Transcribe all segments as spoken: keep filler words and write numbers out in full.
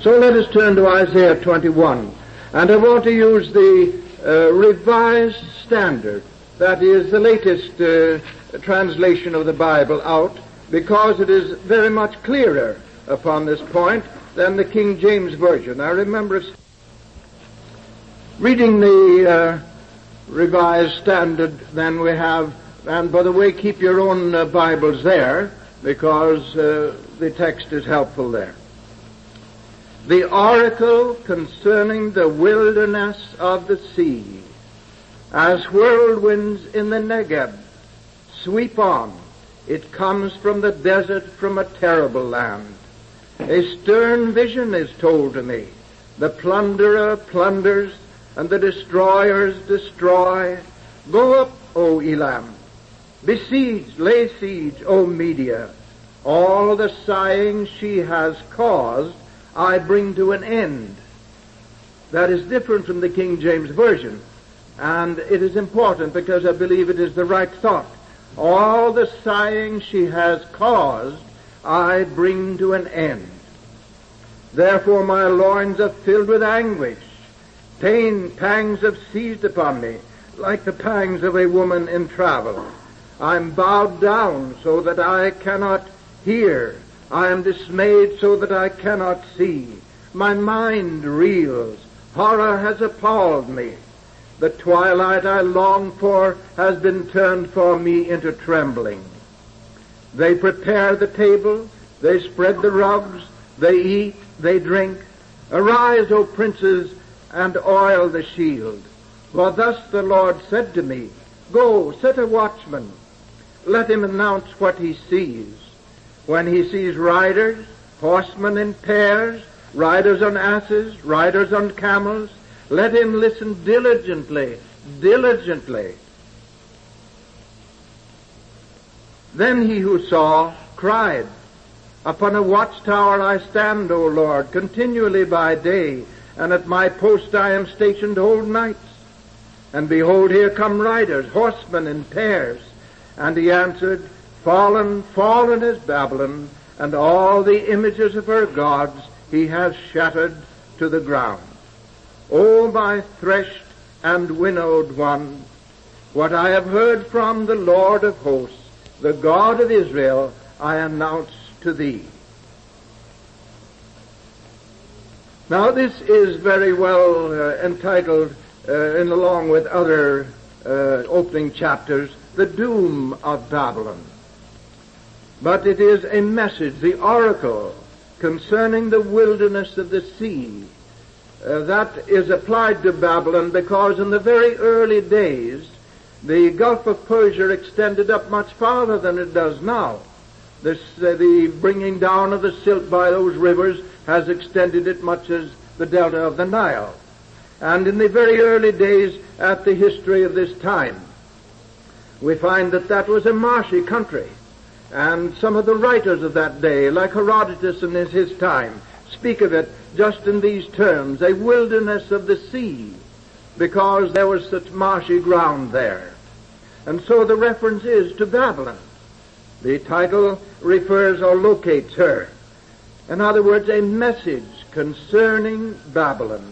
So let us turn to Isaiah twenty-one. And I want to use the uh, Revised Standard, that is the latest uh, translation of the Bible out, because it is very much clearer upon this point than the King James Version. I remember reading the uh, Revised Standard, then we have, and by the way, keep your own uh, Bibles there, because uh, the text is helpful there. The oracle concerning the wilderness of the sea, as whirlwinds in the Negeb sweep on, it comes from the desert, from a terrible land. A stern vision is told to me. The plunderer plunders, and the destroyers destroy. Go up, O Elam. Besiege, lay siege, O Media. All the sighing she has caused, I bring to an end. That is different from the King James Version, and it is important because I believe it is the right thought. All the sighing she has caused, I bring to an end. Therefore my loins are filled with anguish. Pain, pangs have seized upon me, like the pangs of a woman in travel. I am bowed down so that I cannot hear. I am dismayed so that I cannot see. My mind reels. Horror has appalled me. The twilight I long for has been turned for me into trembling. They prepare the table, they spread the rugs, they eat, they drink. Arise, O princes, and oil the shield. For thus the Lord said to me, Go, set a watchman. Let him announce what he sees. When he sees riders, horsemen in pairs, riders on asses, riders on camels, let him listen diligently, diligently. Then he who saw cried, Upon a watchtower I stand, O Lord, continually by day, and at my post I am stationed whole nights. And behold, here come riders, horsemen in pairs. And he answered, Fallen, fallen is Babylon, and all the images of her gods he has shattered to the ground. O my threshed and winnowed one, what I have heard from the Lord of hosts, the God of Israel, I announce to thee. Now this is very well uh, entitled, uh, in along with other uh, opening chapters, The Doom of Babylon. But it is a message, the oracle concerning the wilderness of the sea, uh, that is applied to Babylon because in the very early days the Gulf of Persia extended up much farther than it does now. This, uh, the bringing down of the silt by those rivers has extended it much as the delta of the Nile. And in the very early days at the history of this time, we find that that was a marshy country. And some of the writers of that day, like Herodotus in his time, speak of it just in these terms, a wilderness of the sea, because there was such marshy ground there. And so the reference is to Babylon. The title refers or locates her. In other words, a message concerning Babylon.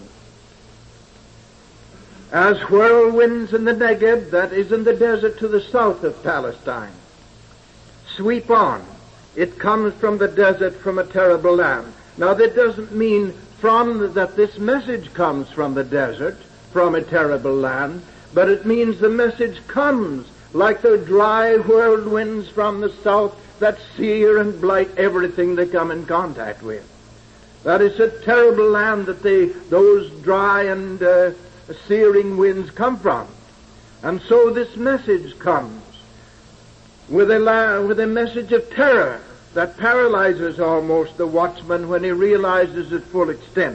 As whirlwinds in the Negeb, that is in the desert to the south of Palestine, sweep on. It comes from the desert, from a terrible land. Now that doesn't mean from that this message comes from the desert, from a terrible land, but it means the message comes like the dry whirlwinds from the south that sear and blight everything they come in contact with. That is a terrible land that they, those dry and uh, searing winds come from. And so this message comes with a, la- with a message of terror that paralyzes almost the watchman when he realizes its full extent.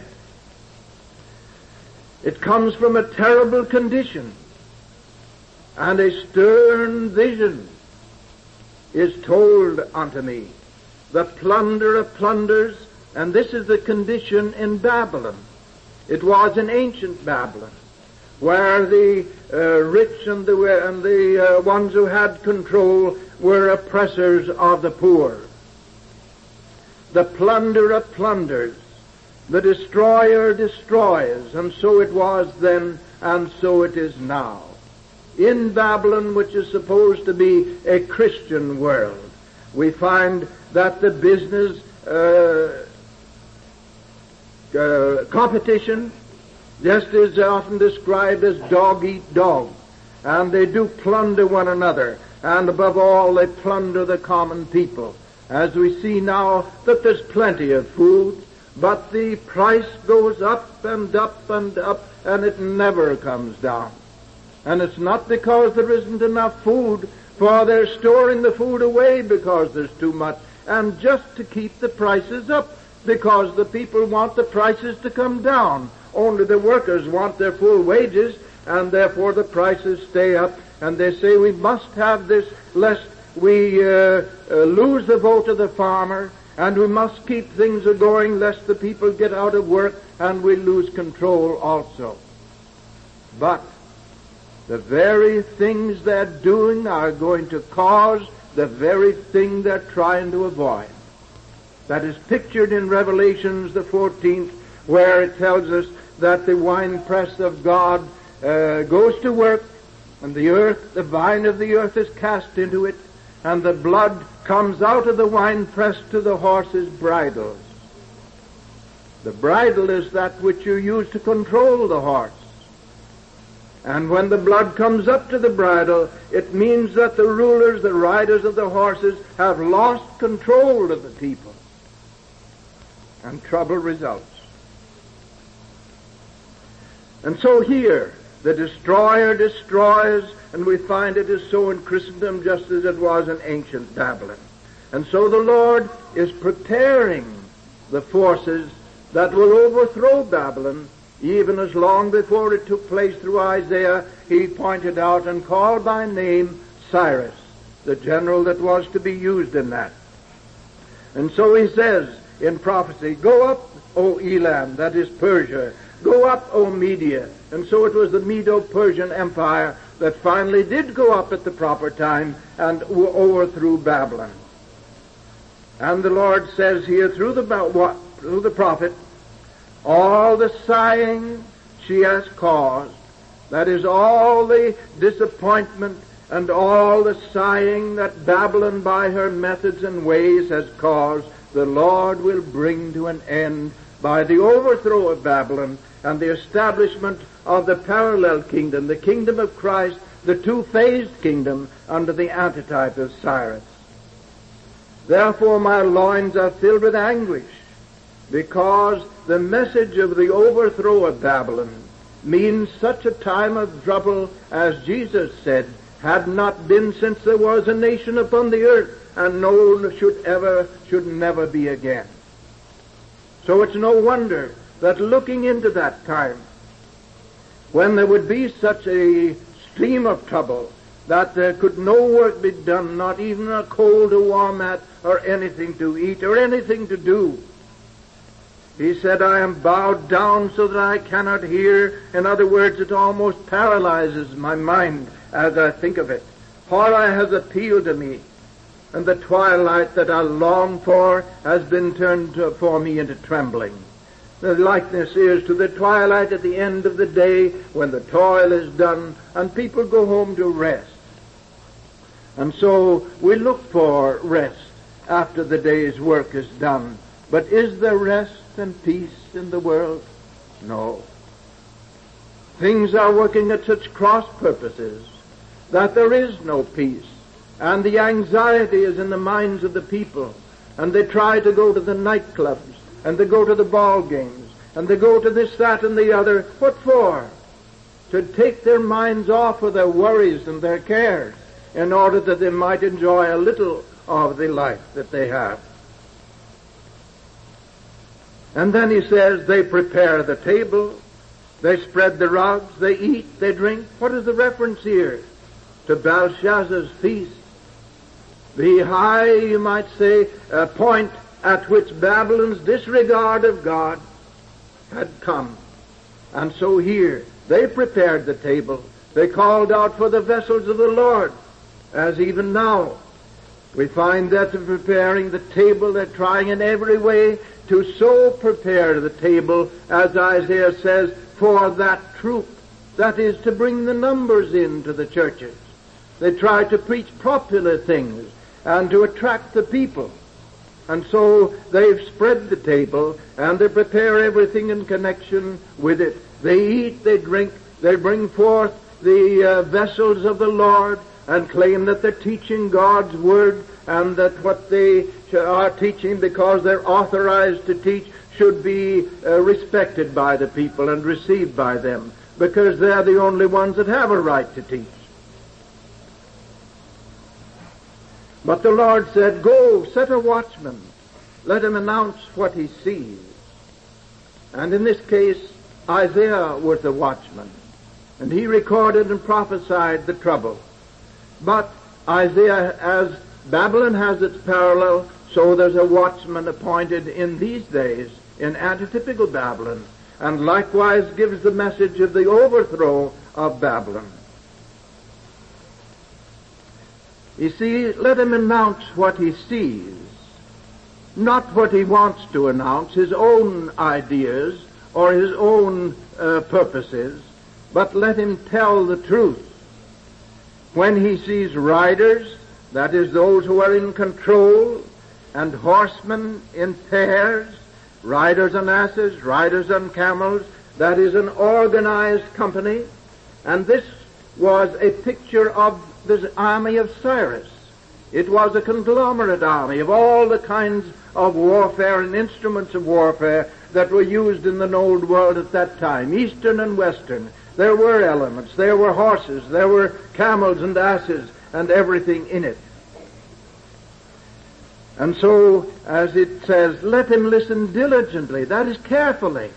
It comes from a terrible condition, and a stern vision is told unto me. The plunderer plunders, and this is the condition in Babylon. It was in ancient Babylon, where the uh, rich and the, and the uh, ones who had control were oppressors of the poor. The plunderer plunders, The destroyer destroys, and so it was then, and so it is now. In Babylon, which is supposed to be a Christian world, we find that the business uh, uh, competition just is often described as dog eat dog, and they do plunder one another, and above all they plunder the common people. As we see now that there's plenty of food, but the price goes up and up and up, and it never comes down. And it's not because there isn't enough food, for they're storing the food away because there's too much, and just to keep the prices up, because the people want the prices to come down. Only the workers want their full wages, and therefore the prices stay up, and they say we must have this lest we uh, uh, lose the vote of the farmer, and we must keep things a-going lest the people get out of work and we lose control also. But the very things they're doing are going to cause the very thing they're trying to avoid. That is pictured in Revelations the fourteenth, where it tells us that the winepress of God uh, goes to work, and the earth, the vine of the earth is cast into it, and the blood comes out of the winepress to the horses' bridles. The bridle is that which you use to control the horse. And when the blood comes up to the bridle, it means that the rulers, the riders of the horses, have lost control of the people. And trouble results. And so here, the destroyer destroys, and we find it is so in Christendom just as it was in ancient Babylon. And so the Lord is preparing the forces that will overthrow Babylon, even as long before it took place through Isaiah, he pointed out and called by name Cyrus, the general that was to be used in that. And so he says in prophecy, "Go up, O Elam," that is Persia. "Go up, O Media." And so it was the Medo-Persian Empire that finally did go up at the proper time and overthrew Babylon. And the Lord says here through the, through the prophet, all the sighing she has caused, that is all the disappointment and all the sighing that Babylon by her methods and ways has caused, the Lord will bring to an end by the overthrow of Babylon and the establishment of the parallel kingdom, the kingdom of Christ, the two-phased kingdom under the antitype of Cyrus. Therefore my loins are filled with anguish, because the message of the overthrow of Babylon means such a time of trouble as Jesus said had not been since there was a nation upon the earth, and no should ever, should never be again. So it's no wonder that looking into that time, when there would be such a stream of trouble that there could no work be done, not even a coal to warm at, or anything to eat, or anything to do, he said, "I am bowed down so that I cannot hear." In other words, it almost paralyzes my mind as I think of it. Horror has appealed to me, and the twilight that I long for has been turned to, for me into trembling. The likeness is to the twilight at the end of the day when the toil is done and people go home to rest. And so we look for rest after the day's work is done. But is there rest and peace in the world? No. Things are working at such cross purposes that there is no peace, and the anxiety is in the minds of the people, and they try to go to the nightclubs, and they go to the ball games, and they go to this, that, and the other. What for? To take their minds off of their worries and their cares, in order that they might enjoy a little of the life that they have. And then he says, they prepare the table, they spread the rugs, they eat, they drink. What is the reference here? To Belshazzar's feast. The high, you might say, uh, point at which Babylon's disregard of God had come. And so here, they prepared the table. They called out for the vessels of the Lord, as even now. We find that they're preparing the table. They're trying in every way to so prepare the table, as Isaiah says, for that troop. That is, to bring the numbers into the churches. They try to preach popular things and to attract the people. And so they've spread the table, and they prepare everything in connection with it. They eat, they drink, they bring forth the uh, vessels of the Lord, and claim that they're teaching God's Word, and that what they are teaching, because they're authorized to teach, should be uh, respected by the people and received by them, because they're the only ones that have a right to teach. But the Lord said, "Go, set a watchman. Let him announce what he sees." And in this case, Isaiah was the watchman, and he recorded and prophesied the trouble. But Isaiah, as Babylon has its parallel, so there's a watchman appointed in these days in antitypical Babylon, and likewise gives the message of the overthrow of Babylon. You see, let him announce what he sees, not what he wants to announce, his own ideas or his own uh, purposes, but let him tell the truth. When he sees riders, that is, those who are in control, and horsemen in pairs, riders on asses, riders on camels, that is an organized company, and this was a picture of the army of Cyrus. It was a conglomerate army of all the kinds of warfare and instruments of warfare that were used in the old world at that time, Eastern and Western. There were elements, there were horses, there were camels and asses, and everything in it. And so, as it says, let him listen diligently, that is carefully.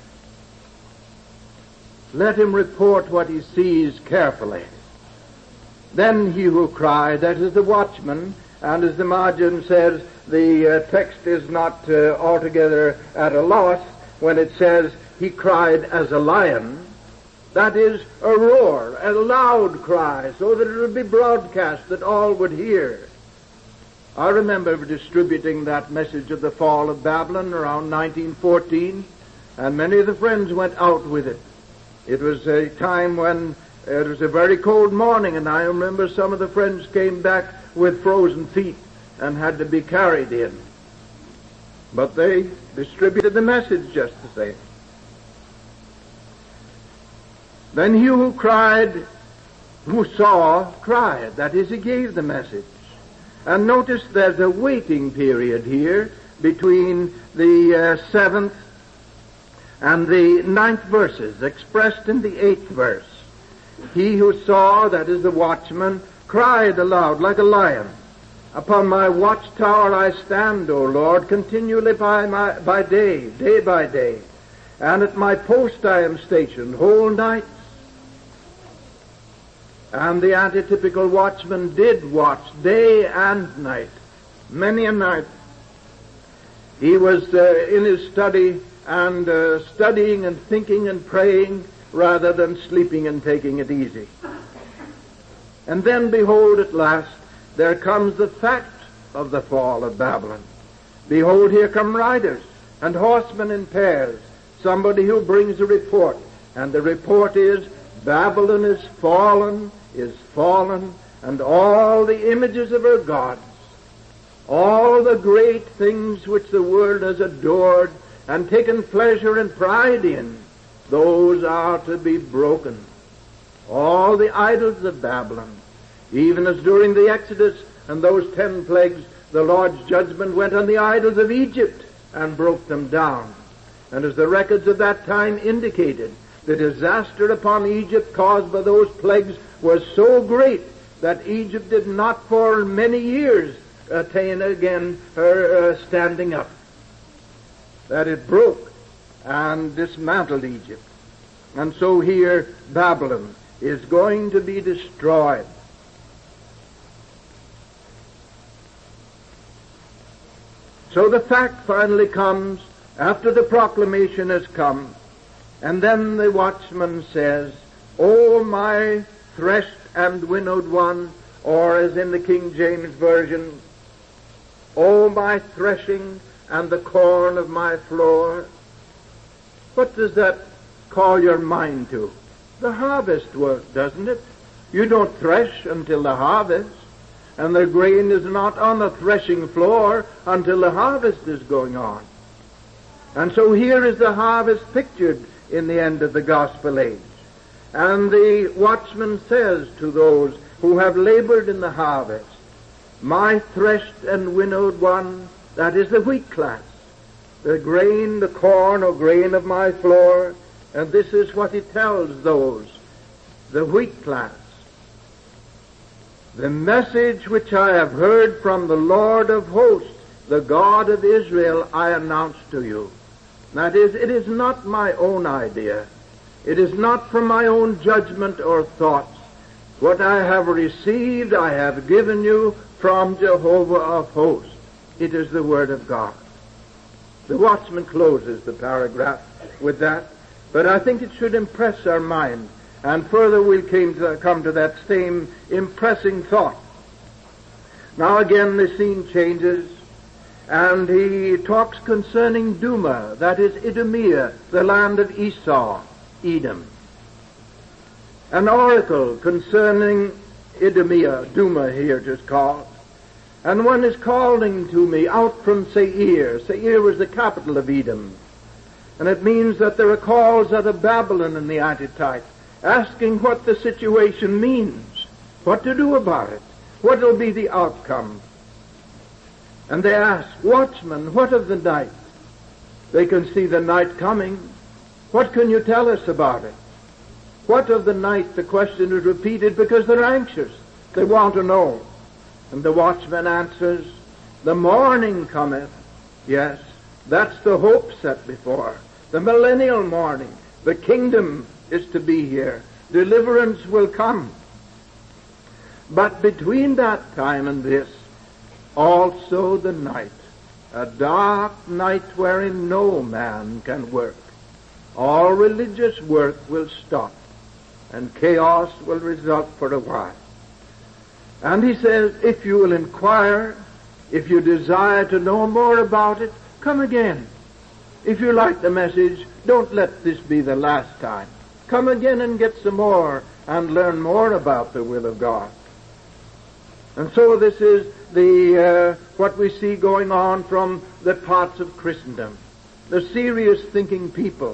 Let him report what he sees carefully. Then he who cried, that is the watchman, and as the margin says, the uh, text is not uh, altogether at a loss when it says he cried as a lion. That is a roar, a loud cry, so that it would be broadcast, that all would hear. I remember distributing that message of the fall of Babylon around nineteen fourteen, and many of the friends went out with it. It was a time when it was a very cold morning, and I remember some of the friends came back with frozen feet and had to be carried in. But they distributed the message just the same. Then he who cried, who saw, cried. That is, he gave the message. And notice there's a waiting period here between the uh, seventh and the ninth verses, expressed in the eighth verse. He who saw, that is the watchman, cried aloud like a lion. Upon my watchtower I stand, O Lord, continually by, my, by day, day by day. And at my post I am stationed whole nights. And the antitypical watchman did watch day and night, many a night. He was uh, in his study and uh, studying and thinking and praying rather than sleeping and taking it easy. And then, behold, at last, there comes the fact of the fall of Babylon. Behold, here come riders and horsemen in pairs, somebody who brings a report. And the report is, Babylon is fallen, is fallen, and all the images of her gods, all the great things which the world has adored and taken pleasure and pride in, those are to be broken. All the idols of Babylon, even as during the Exodus and those ten plagues, the Lord's judgment went on the idols of Egypt and broke them down. And as the records of that time indicated, the disaster upon Egypt caused by those plagues was so great that Egypt did not for many years attain again her uh, standing up. That it broke and dismantled Egypt. And so here Babylon is going to be destroyed. So the fact finally comes after the proclamation has come, and then the watchman says, O my threshed and winnowed one, or as in the King James Version, know my threshing and the corn of my floor. What does that call your mind to? The harvest work, doesn't it? You don't thresh until the harvest, and the grain is not on the threshing floor until the harvest is going on. And so here is the harvest pictured in the end of the gospel age. And the watchman says to those who have labored in the harvest, my threshed and winnowed one, that is the wheat class, the grain, the corn or grain of my floor, and this is what he tells those, the wheat class. The message which I have heard from the Lord of hosts, the God of Israel, I announce to you. That is, it is not my own idea. It is not from my own judgment or thoughts. What I have received, I have given you from Jehovah of hosts. It is the Word of God. The watchman closes the paragraph with that, but I think it should impress our mind. And further we'll came to, come to that same impressing thought. Now again the scene changes, and he talks concerning Duma, that is Idumea, the land of Esau, Edom. An oracle concerning Idumea, Duma here it is called. And one is calling to me out from Seir. Seir was the capital of Edom. And it means that there are calls out of Babylon in the Antitype, asking what the situation means, what to do about it, what will be the outcome. And they ask, watchman, what of the night? They can see the night coming. What can you tell us about it? What of the night? The question is repeated because they're anxious. They want to know. And the watchman answers, the morning cometh. Yes, that's the hope set before. The millennial morning. The kingdom is to be here. Deliverance will come. But between that time and this, also the night, a dark night wherein no man can work. All religious work will stop, and chaos will result for a while. And he says, if you will inquire, if you desire to know more about it, come again. If you like the message, don't let this be the last time. Come again and get some more and learn more about the will of God. And so this is the uh, what we see going on from the parts of Christendom, the serious thinking people.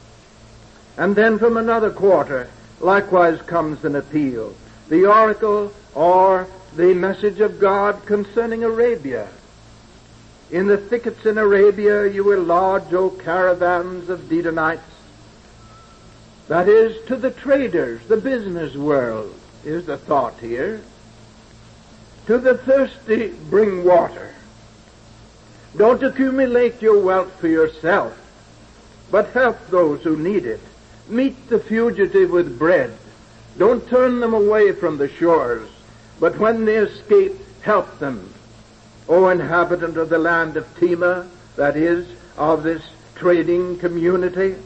And then from another quarter, likewise comes an appeal, the oracle or the message of God concerning Arabia. In the thickets in Arabia you will lodge, O caravans of Dedanites. That is, to the traders, the business world, is the thought here. To the thirsty, bring water. Don't accumulate your wealth for yourself, but help those who need it. Meet the fugitive with bread. Don't turn them away from the shores, but when they escape, help them. O inhabitant of the land of Tema, that is, of this trading community,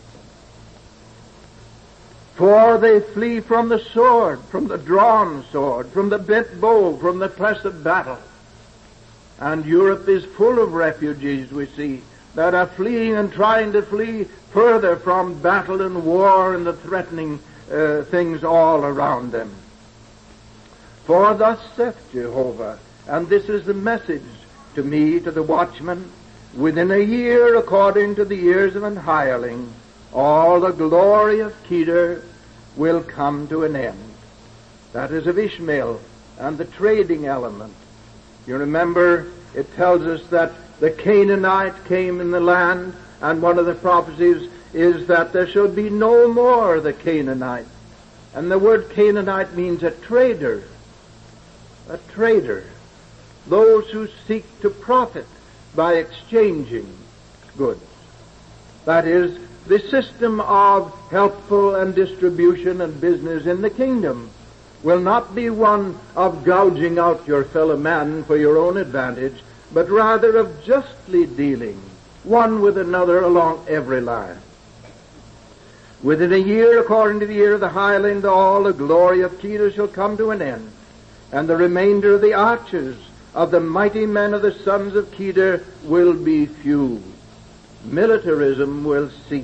for they flee from the sword, from the drawn sword, from the bent bow, from the press of battle. And Europe is full of refugees, we see, that are fleeing and trying to flee further from battle and war and the threatening uh, things all around them. For thus saith Jehovah, and this is the message to me, to the watchman, within a year, according to the years of an hireling, all the glory of Kedar will come to an end. That is of Ishmael and the trading element. You remember, it tells us that the Canaanite came in the land, and one of the prophecies is that there shall be no more the Canaanite. And the word Canaanite means a trader. A trader. Those who seek to profit by exchanging goods. That is, the system of helpful and distribution and business in the kingdom will not be one of gouging out your fellow man for your own advantage, but rather of justly dealing one with another along every line. Within a year, according to the year of the hireling, all the glory of Kedar shall come to an end, and the remainder of the arches of the mighty men of the sons of Kedar will be few. Militarism will cease.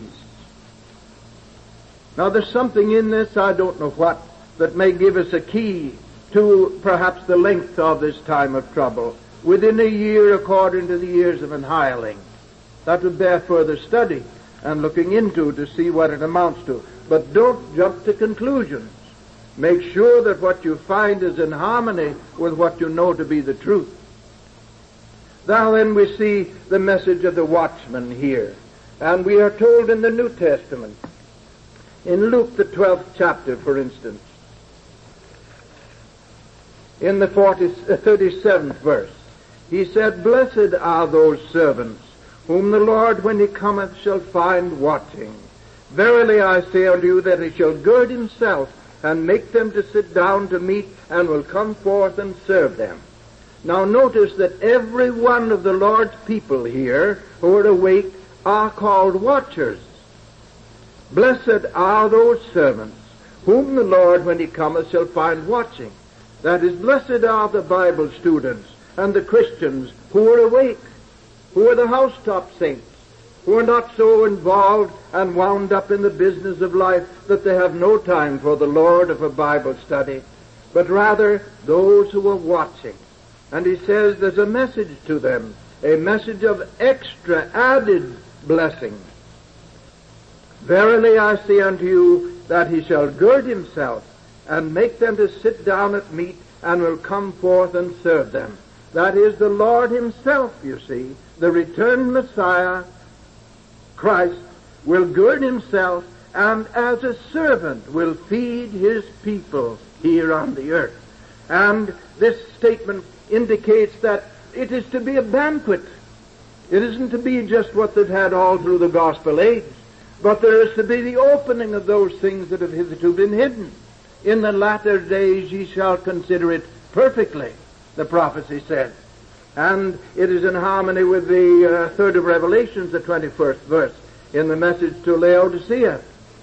Now there's something in this, I don't know what, that may give us a key to perhaps the length of this time of trouble. Within a year, according to the years of an hireling. That would bear further study and looking into to see what it amounts to. But don't jump to conclusions. Make sure that what you find is in harmony with what you know to be the truth. Now then we see the message of the watchman here. And we are told in the New Testament, in Luke the twelfth chapter, for instance, in the thirty-seventh verse, he said, "Blessed are those servants whom the Lord, when he cometh, shall find watching. Verily I say unto you that he shall gird himself and make them to sit down to meat, and will come forth and serve them." Now notice that every one of the Lord's people here who are awake are called watchers. Blessed are those servants whom the Lord, when he cometh, shall find watching. That is, blessed are the Bible students and the Christians who are awake, who are the housetop saints, who are not so involved and wound up in the business of life that they have no time for the Lord or for Bible study, but rather those who are watching. And he says there's a message to them, a message of extra added blessing. "Verily I say unto you that he shall gird himself and make them to sit down at meat, and will come forth and serve them." That is the Lord himself, you see, the returned Messiah, Christ, will gird himself and as a servant will feed his people here on the earth. And this statement indicates that it is to be a banquet. It isn't to be just what they've had all through the gospel age, but there is to be the opening of those things that have hitherto been hidden. "In the latter days ye shall consider it perfectly," the prophecy says. And it is in harmony with the uh, third of Revelations, the twenty-first verse, in the message to Laodicea.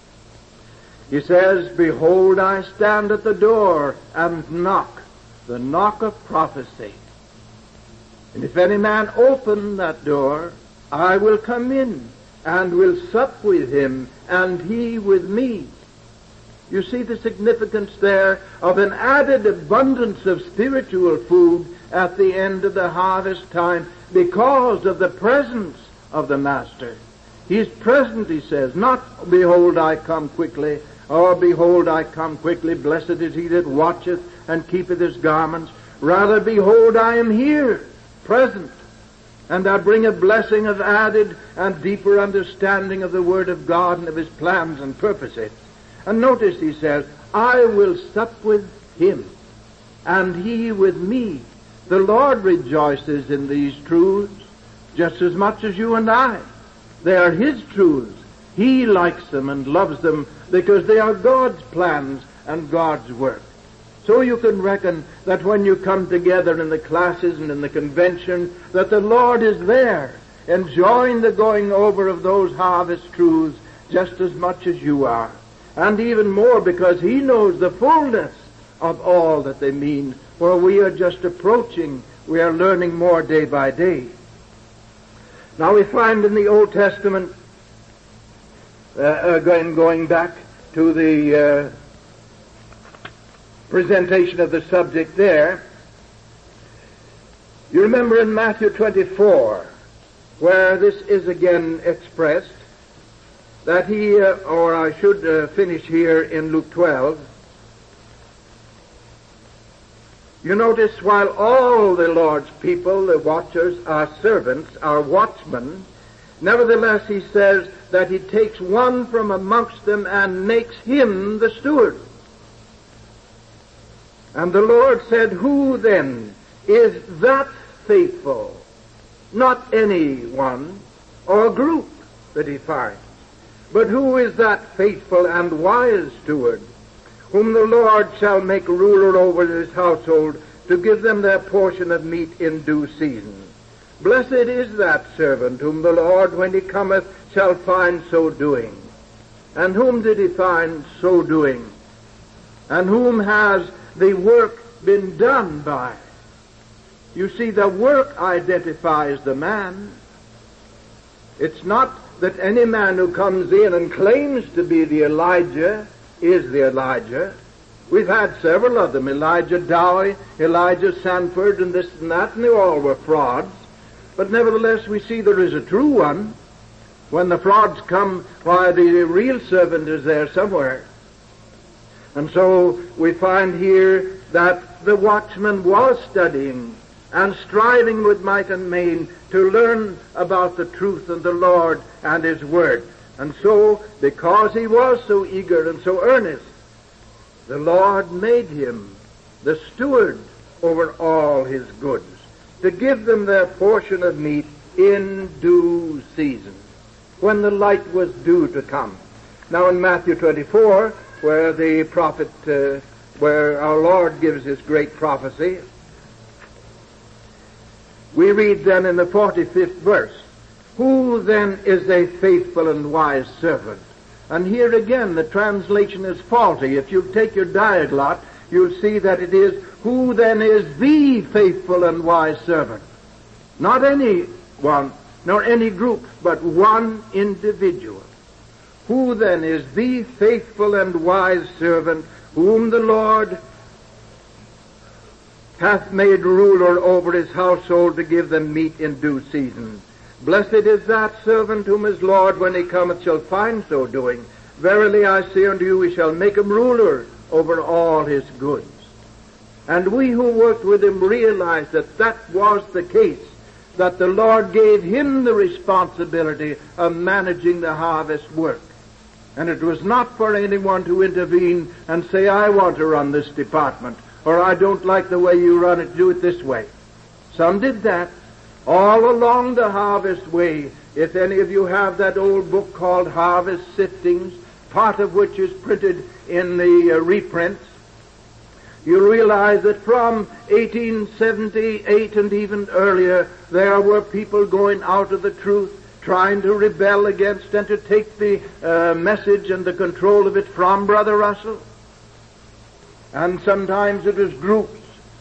He says, "Behold, I stand at the door and knock," the knock of prophecy. "And if any man open that door, I will come in and will sup with him, and he with me." You see the significance there of an added abundance of spiritual food at the end of the harvest time because of the presence of the Master. He's present, he says, not "Behold, I come quickly," or "Behold, I come quickly, blessed is he that watcheth and keepeth his garments." Rather, "Behold, I am here, present, and I bring a blessing of added and deeper understanding of the Word of God and of his plans and purposes." And notice he says, "I will sup with him, and he with me." The Lord rejoices in these truths just as much as you and I. They are his truths. He likes them and loves them because they are God's plans and God's work. So you can reckon that when you come together in the classes and in the convention, that the Lord is there, enjoying the going over of those harvest truths just as much as you are. And even more because he knows the fullness of all that they mean, for we are just approaching, we are learning more day by day. Now we find in the Old Testament, uh, again going back to the uh, presentation of the subject there, you remember in Matthew twenty-four, where this is again expressed, that he, uh, or I should uh, finish here in Luke twelve, you notice while all the Lord's people, the watchers, are servants, are watchmen, nevertheless he says that he takes one from amongst them and makes him the steward. And the Lord said, "Who then is that faithful?" Not any one or group that he finds, but who is that faithful and wise steward, whom the Lord shall make ruler over his household, to give them their portion of meat in due season. Blessed is that servant whom the Lord, when he cometh, shall find so doing. And whom did he find so doing? And whom has the work been done by? You see, the work identifies the man. It's not that any man who comes in and claims to be the Elijah is the Elijah. We've had several of them, Elijah Dowie, Elijah Sanford, and this and that, and they all were frauds. But nevertheless, we see there is a true one. When the frauds come, why, the real servant is there somewhere. And so we find here that the watchman was studying and striving with might and main to learn about the truth and the Lord and His Word. And so, because he was so eager and so earnest, the Lord made him the steward over all His goods, to give them their portion of meat in due season, when the light was due to come. Now in Matthew twenty-four, where the prophet, uh, where our Lord gives His great prophecy, we read then in the forty-fifth verse, "Who then is a faithful and wise servant?" And here again the translation is faulty. If you take your diaglot, you'll see that it is, "Who then is the faithful and wise servant?" Not any one, nor any group, but one individual. Who then is the faithful and wise servant whom the Lord hath made ruler over his household to give them meat in due season? Blessed is that servant whom his Lord, when he cometh, shall find so doing. Verily I say unto you, he shall make him ruler over all his goods. And we who worked with him realized that that was the case, that the Lord gave him the responsibility of managing the harvest work. And it was not for anyone to intervene and say, "I want to run this department," or "I don't like the way you run it, do it this way." Some did that. All along the harvest way, if any of you have that old book called Harvest Siftings, part of which is printed in the uh, reprints, you realize that from eighteen seventy-eight and even earlier, there were people going out of the truth, trying to rebel against and to take the uh, message and the control of it from Brother Russell. And sometimes it was groups,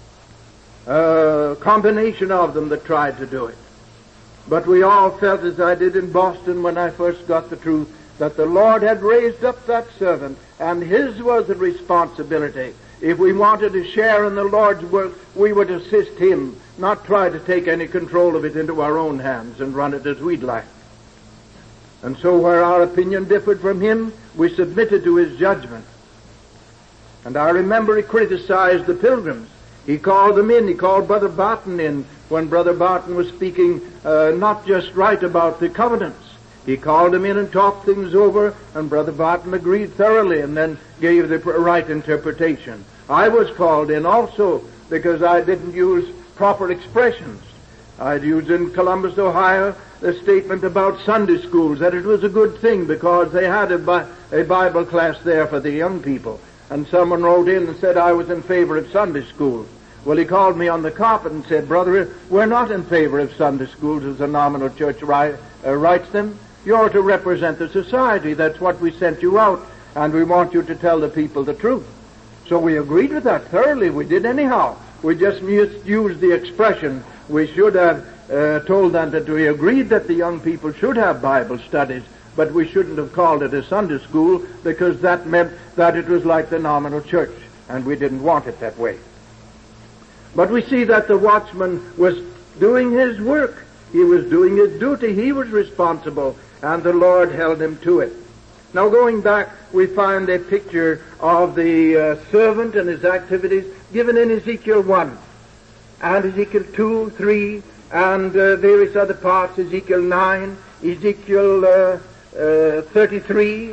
a combination of them that tried to do it. But we all felt, as I did in Boston when I first got the truth, that the Lord had raised up that servant, and his was the responsibility. If we wanted to share in the Lord's work, we would assist him, not try to take any control of it into our own hands and run it as we'd like. And so where our opinion differed from him, we submitted to his judgment. And I remember he criticized the Pilgrims. He called them in. He called Brother Barton in when Brother Barton was speaking uh, not just right about the covenants. He called him in and talked things over, and Brother Barton agreed thoroughly and then gave the right interpretation. I was called in also because I didn't use proper expressions. I'd used in Columbus, Ohio, the statement about Sunday schools, that it was a good thing because they had a, Bi- a Bible class there for the young people. And someone wrote in and said I was in favor of Sunday schools. Well, he called me on the carpet and said, "Brother, we're not in favor of Sunday schools as the nominal church ri- uh, writes them. You're to represent the society. That's what we sent you out, and we want you to tell the people the truth." So we agreed with that thoroughly. We did anyhow. We just used the expression. We should have uh, told them that we agreed that the young people should have Bible studies, but we shouldn't have called it a Sunday school because that meant that it was like the nominal church, and we didn't want it that way. But we see that the watchman was doing his work. He was doing his duty. He was responsible, and the Lord held him to it. Now going back, we find a picture of the uh, servant and his activities given in Ezekiel one, and Ezekiel two, three, and uh, various other parts, Ezekiel nine, Ezekiel uh, uh, thirty-three,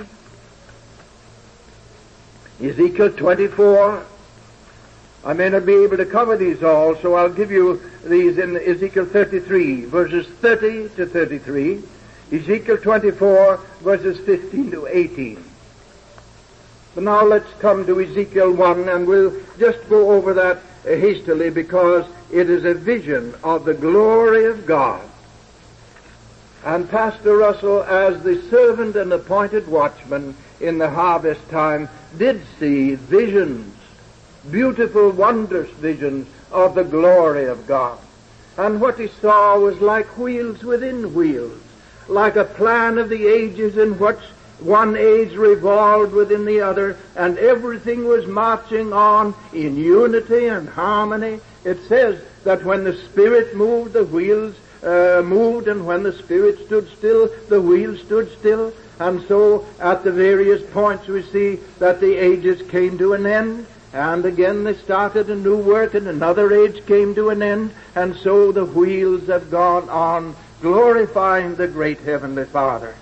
Ezekiel twenty-four. I may not be able to cover these all, so I'll give you these in Ezekiel thirty-three, verses thirty to thirty-three, Ezekiel twenty-four, verses fifteen to eighteen. But now let's come to Ezekiel one, and we'll just go over that hastily because it is a vision of the glory of God. And Pastor Russell, as the servant and appointed watchman in the harvest time, did see visions, beautiful, wondrous visions of the glory of God. And what he saw was like wheels within wheels, like a plan of the ages in which one age revolved within the other, and everything was marching on in unity and harmony. It says that when the Spirit moved, the wheels uh, moved, and when the Spirit stood still, the wheels stood still. And so at the various points we see that the ages came to an end, and again they started a new work, and another age came to an end, and so the wheels have gone on, glorifying the great Heavenly Father.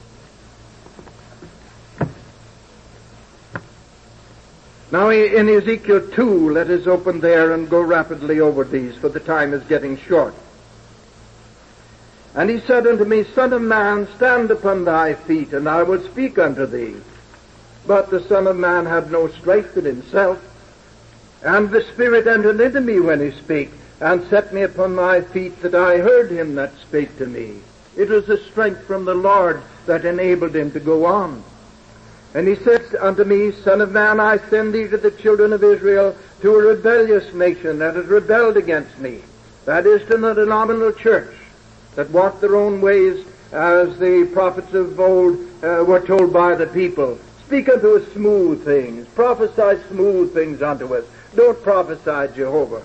Now in Ezekiel two, let us open there and go rapidly over these, for the time is getting short. And he said unto me, Son of man, stand upon thy feet, and I will speak unto thee. But the Son of man had no strength in himself, and the Spirit entered into me when he spake, and set me upon my feet, that I heard him that spake to me. It was the strength from the Lord that enabled him to go on. And he said unto me, Son of man, I send thee to the children of Israel, to a rebellious nation that has rebelled against me. That is, to the denominational church, that walk their own ways, as the prophets of old uh, were told by the people. Speak unto us smooth things. Prophesy smooth things unto us. Don't prophesy Jehovah.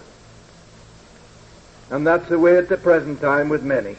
And that's the way at the present time with many.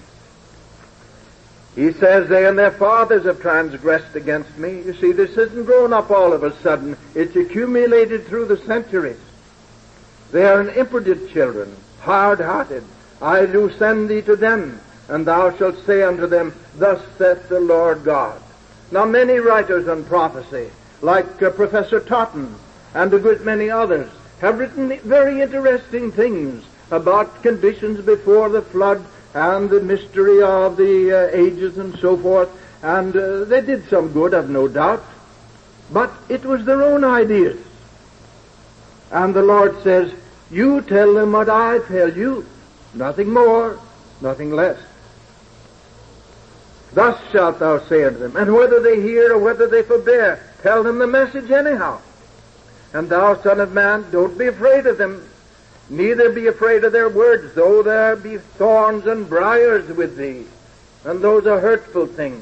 He says, they and their fathers have transgressed against me. You see, this isn't grown up all of a sudden. It's accumulated through the centuries. They are an impotent children, hard-hearted. I do send thee to them, and thou shalt say unto them, Thus saith the Lord God. Now many writers on prophecy, like uh, Professor Totten and a good many others, have written very interesting things about conditions before the flood and the mystery of the uh, ages and so forth, and uh, they did some good, I've no doubt, but it was their own ideas. And the Lord says, you tell them what I tell you, nothing more, nothing less. Thus shalt thou say unto them, and whether they hear or whether they forbear, tell them the message anyhow. And thou, son of man, don't be afraid of them, neither be afraid of their words, though there be thorns and briars with thee, and those are hurtful things.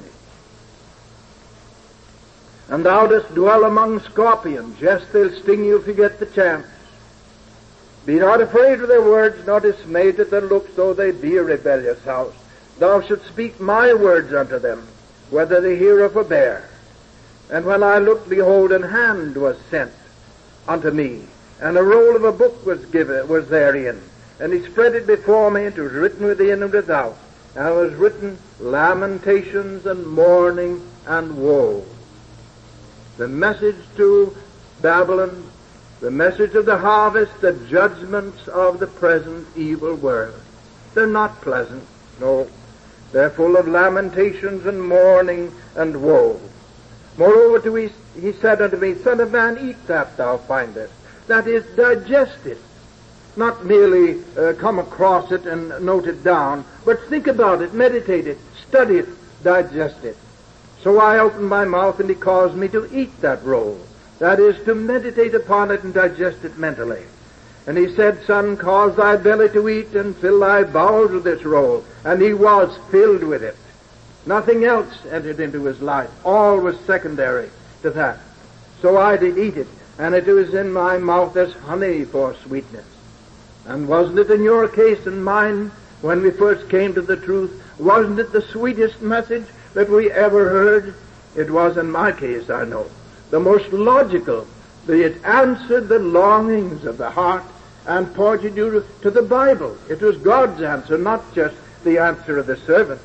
And thou dost dwell among scorpions, yes, they'll sting you if you get the chance. Be not afraid of their words, nor dismayed at their looks, though they be a rebellious house. Thou shalt speak my words unto them, whether they hear or forbear. And when I looked, behold, an hand was sent unto me, and a roll of a book was given, was therein. And he spread it before me, and it was written within and without. And it was written, lamentations and mourning and woe. The message to Babylon, the message of the harvest, the judgments of the present evil world. They're not pleasant, no. They're full of lamentations and mourning and woe. Moreover, to he, he said unto me, Son of man, eat that thou findest. That is, digest it. Not merely uh, come across it and note it down, but think about it, meditate it, study it, digest it. So I opened my mouth, and he caused me to eat that roll. That is, to meditate upon it and digest it mentally. And he said, Son, cause thy belly to eat, and fill thy bowels with this roll. And he was filled with it. Nothing else entered into his life. All was secondary to that. So I did eat it, and it was in my mouth as honey for sweetness. And wasn't it in your case and mine, when we first came to the truth, wasn't it the sweetest message that we ever heard? It was in my case, I know. The most logical. It answered the longings of the heart and pointed you to the Bible. It was God's answer, not just the answer of the servant.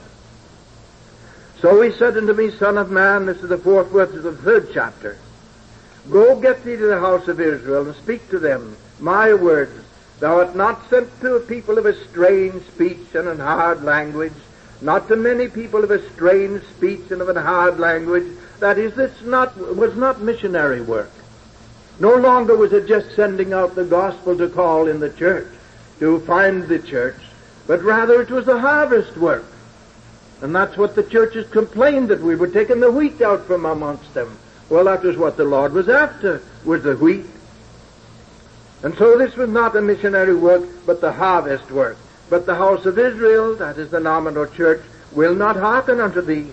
So he said unto me, Son of man, this is the fourth verse of the third chapter, Go get thee to the house of Israel, and speak to them my words. Thou art not sent to a people of a strange speech and an hard language, not to many people of a strange speech and of a hard language. That is, this not, was not missionary work. No longer was it just sending out the gospel to call in the church, to find the church, but rather it was the harvest work. And that's what the churches complained, that we were taking the wheat out from amongst them. Well, that was what the Lord was after, was the wheat. And so this was not a missionary work, but the harvest work. But the house of Israel, that is the nominal church, will not hearken unto thee.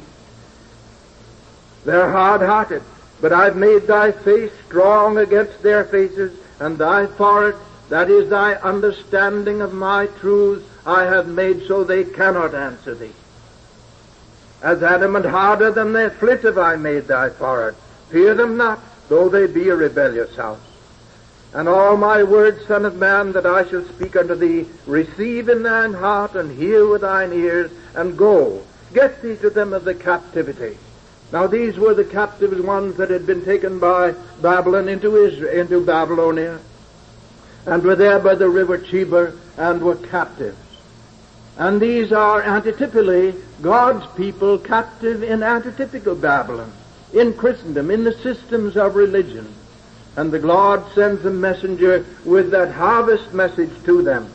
They're hard-hearted. But I've made thy face strong against their faces, and thy forehead, that is thy understanding of my truths, I have made so they cannot answer thee. As adamant harder than their flint have I made thy forehead. Fear them not, though they be a rebellious house. And all my words, son of man, that I shall speak unto thee, receive in thine heart, and hear with thine ears, and go, get thee to them of the captivity. Now these were the captives ones that had been taken by Babylon into Israel, into Babylonia, and were there by the river Chebar, and were captives. And these are antitypically God's people captive in antitypical Babylon, in Christendom, in the systems of religion. And the Lord sends a messenger with that harvest message to them.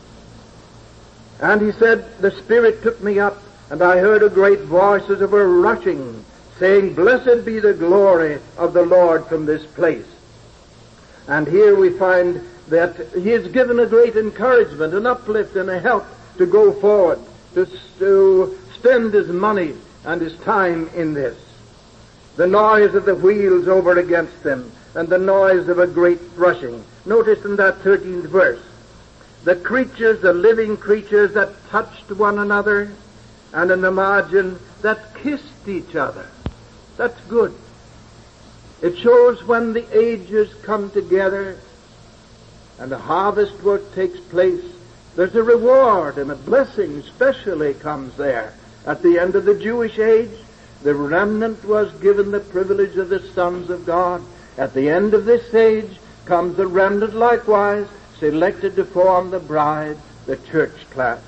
And he said, the Spirit took me up, and I heard a great voice as of a rushing, saying, Blessed be the glory of the Lord from this place. And here we find that he is given a great encouragement, an uplift, and a help to go forward, to, to spend his money and his time in this. The noise of the wheels over against them, and the noise of a great threshing. Notice in that thirteenth verse, the creatures, the living creatures that touched one another, and in the margin, that kissed each other. That's good. It shows when the ages come together and the harvest work takes place, there's a reward and a blessing especially comes there. At the end of the Jewish age, the remnant was given the privilege of the sons of God. At the end of this age comes the remnant likewise, selected to form the bride, the church class.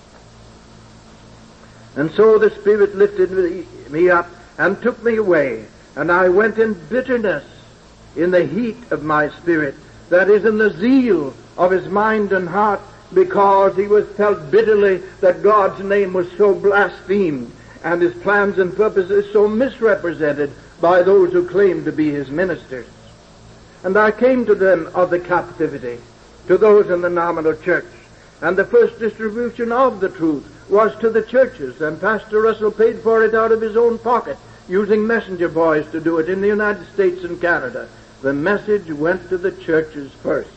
And so the Spirit lifted me up and took me away, and I went in bitterness, in the heat of my spirit, that is, in the zeal of his mind and heart, because he was felt bitterly that God's name was so blasphemed, and his plans and purposes so misrepresented by those who claimed to be his ministers. And I came to them of the captivity, to those in the nominal church, and the first distribution of the truth was to the churches, and Pastor Russell paid for it out of his own pocket, using messenger boys to do it in the United States and Canada. The message went to the churches first.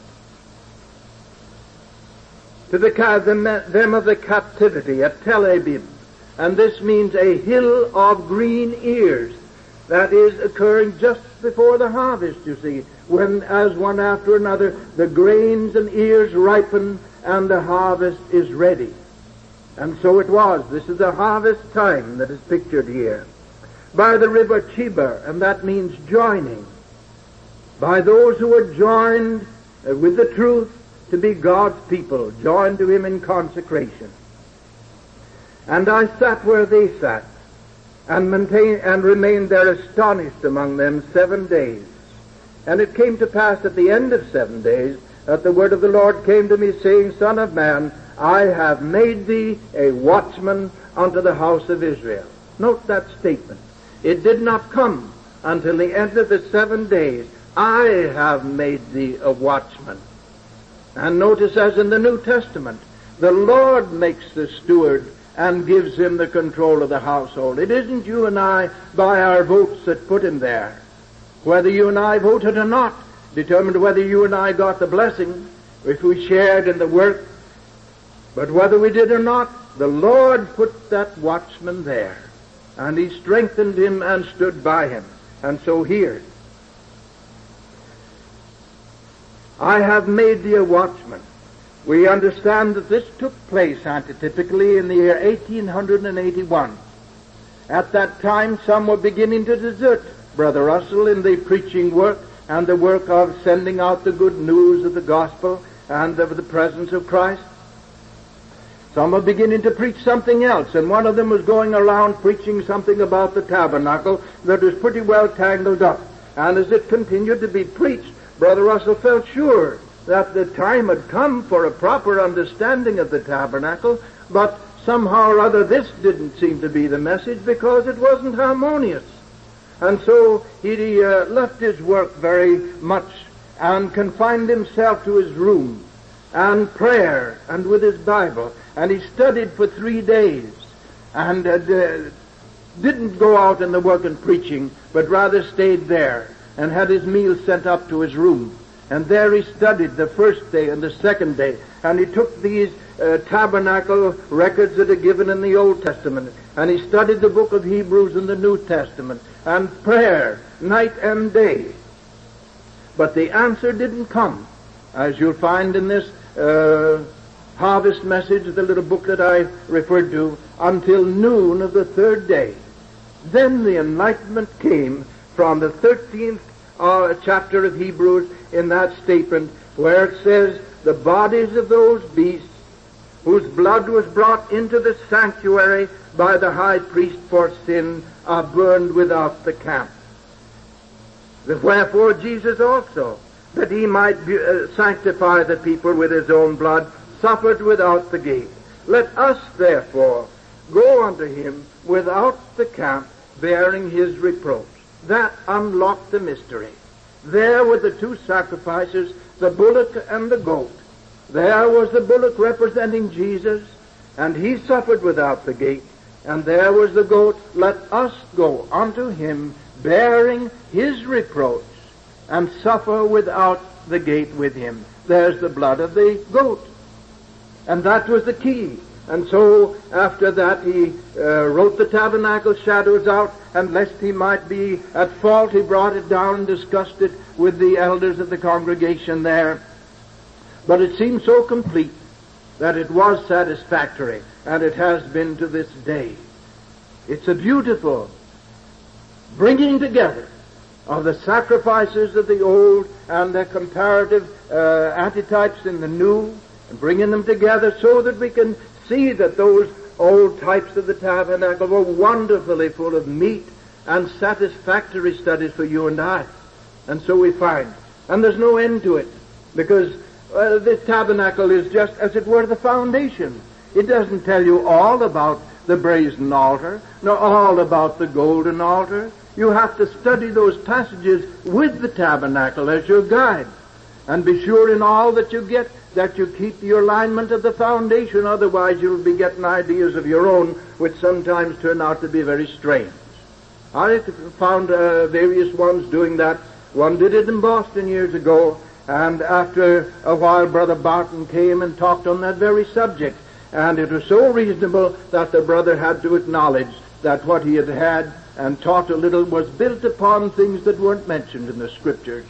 To the, the them of the captivity at Tel Abib, and this means a hill of green ears. That is occurring just before the harvest, you see, when, as one after another, the grains and ears ripen and the harvest is ready. And so it was. This is the harvest time that is pictured here. By the river Chebar, and that means joining. By those who were joined uh, with the truth to be God's people, joined to him in consecration. And I sat where they sat, and maintained, and remained there astonished among them seven days. And it came to pass at the end of seven days that the word of the Lord came to me, saying, Son of man, I have made thee a watchman unto the house of Israel. Note that statement. It did not come until the end of the seven days. I have made thee a watchman. And notice, as in the New Testament, the Lord makes the steward and gives him the control of the household. It isn't you and I, by our votes, that put him there. Whether you and I voted or not determined whether you and I got the blessing, if we shared in the work. But whether we did or not, the Lord put that watchman there, and he strengthened him and stood by him. And so here, I have made thee a watchman. We understand that this took place antitypically in the year eighteen eighty-one. At that time, some were beginning to desert Brother Russell in the preaching work and the work of sending out the good news of the gospel and of the presence of Christ. Some were beginning to preach something else, and one of them was going around preaching something about the tabernacle that was pretty well tangled up. And as it continued to be preached, Brother Russell felt sure that the time had come for a proper understanding of the tabernacle, but somehow or other this didn't seem to be the message because it wasn't harmonious. And so he uh, left his work very much and confined himself to his room and prayer and with his Bible. And he studied for three days and uh, didn't go out in the work and preaching, but rather stayed there and had his meal sent up to his room. And there he studied the first day and the second day. And he took these uh, tabernacle records that are given in the Old Testament, and he studied the book of Hebrews in the New Testament, and prayer night and day. But the answer didn't come, as you'll find in this uh, harvest message, the little book that I referred to, until noon of the third day. Then the enlightenment came from the thirteenth uh, chapter of Hebrews in that statement where it says, the bodies of those beasts whose blood was brought into the sanctuary by the high priest for sin are burned without the camp. Wherefore Jesus also, that he might be, uh, sanctify the people with his own blood, suffered without the gate. Let us therefore go unto him without the camp, bearing his reproach. That unlocked the mystery. There were the two sacrifices, the bullock and the goat. There was the bullock representing Jesus, and he suffered without the gate. And there was the goat. Let us go unto him, bearing his reproach, and suffer without the gate with him. There's the blood of the goat. And that was the key. And so, after that, he uh, wrote the tabernacle shadows out, and lest he might be at fault, he brought it down and discussed it with the elders of the congregation there. But it seemed so complete that it was satisfactory, and it has been to this day. It's a beautiful bringing together of the sacrifices of the old and the comparative uh, antitypes in the new, and bringing them together so that we can see that those old types of the tabernacle were wonderfully full of meat and satisfactory studies for you and I. And so we find. And there's no end to it, because uh, the tabernacle is just, as it were, the foundation. It doesn't tell you all about the brazen altar, nor all about the golden altar. You have to study those passages with the tabernacle as your guide. And be sure in all that you get that you keep the alignment of the foundation, otherwise you'll be getting ideas of your own which sometimes turn out to be very strange. I found uh, various ones doing that. One did it in Boston years ago, and after a while Brother Barton came and talked on that very subject, and it was so reasonable that the brother had to acknowledge that what he had had and taught a little was built upon things that weren't mentioned in the Scriptures.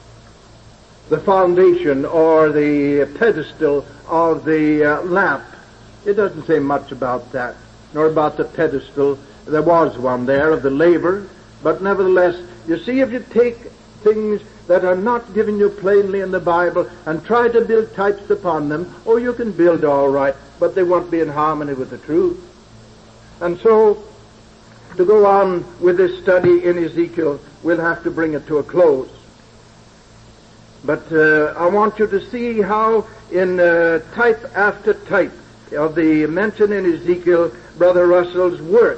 The foundation or the pedestal of the uh, lamp, it doesn't say much about that, nor about the pedestal. There was one there of the laver, but nevertheless, you see, if you take things that are not given you plainly in the Bible and try to build types upon them, oh, you can build all right, but they won't be in harmony with the truth. And so, to go on with this study in Ezekiel, we'll have to bring it to a close. But uh, I want you to see how in uh, type after type of the mention in Ezekiel, Brother Russell's work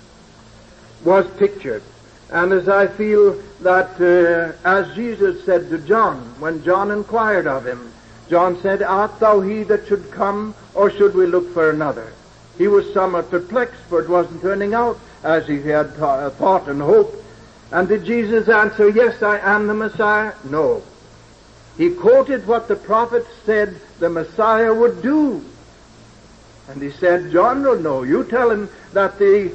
was pictured. And as I feel that, uh, as Jesus said to John, when John inquired of him, John said, art thou he that should come, or should we look for another? He was somewhat perplexed, for it wasn't turning out as he had th- thought and hoped. And did Jesus answer, yes, I am the Messiah? No. He quoted what the prophets said the Messiah would do. And he said, John will know. You tell him that the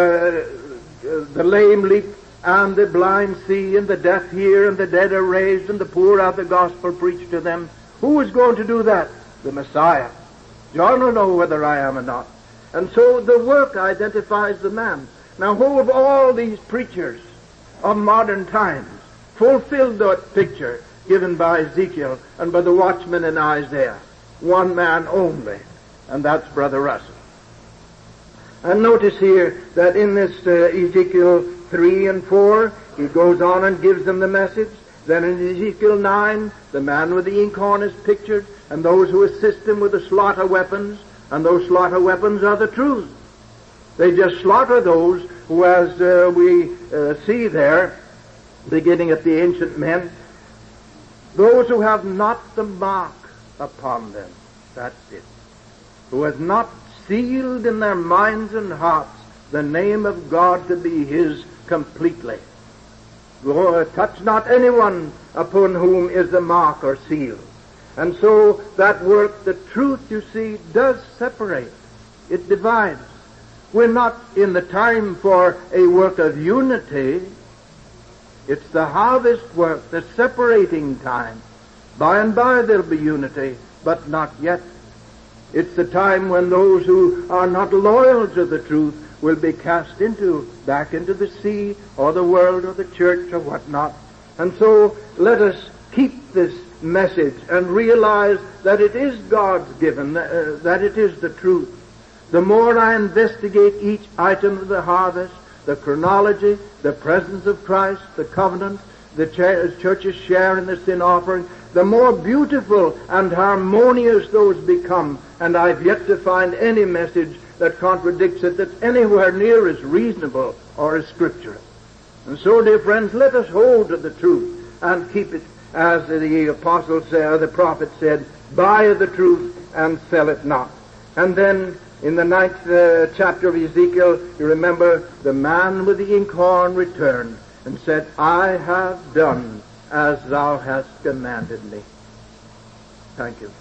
uh, the lame leap and the blind see and the deaf hear and the dead are raised and the poor have the gospel preached to them. Who is going to do that? The Messiah. John will know whether I am or not. And so the work identifies the man. Now who of all these preachers of modern times fulfilled that picture given by Ezekiel and by the watchman in Isaiah? One man only, and that's Brother Russell. And notice here that in this uh, Ezekiel three and four, he goes on and gives them the message. Then in Ezekiel nine, the man with the inkhorn is pictured, and those who assist him with the slaughter weapons, and those slaughter weapons are the truth. They just slaughter those who, as uh, we uh, see there, beginning at the ancient men, those who have not the mark upon them. That's it. Who has not sealed in their minds and hearts the name of God to be his completely. Lord, touch not anyone upon whom is the mark or seal. And so that work, the truth, you see, does separate. It divides. We're not in the time for a work of unity. It's the harvest work, the separating time. By and by there'll be unity, but not yet. It's the time when those who are not loyal to the truth will be cast into, back into the sea, or the world, or the church, or whatnot. And so let us keep this message and realize that it is God's given, uh, that it is the truth. The more I investigate each item of the harvest, the chronology, the presence of Christ, the covenant, the ch- church's share in the sin offering, the more beautiful and harmonious those become. And I've yet to find any message that contradicts it that's anywhere near as reasonable or as scriptural. And so, dear friends, let us hold to the truth and keep it, as the apostle said, the prophet said, buy the truth and sell it not. And then in the ninth uh, chapter of Ezekiel, you remember the man with the inkhorn returned and said, I have done as thou hast commanded me. Thank you.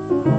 Amen.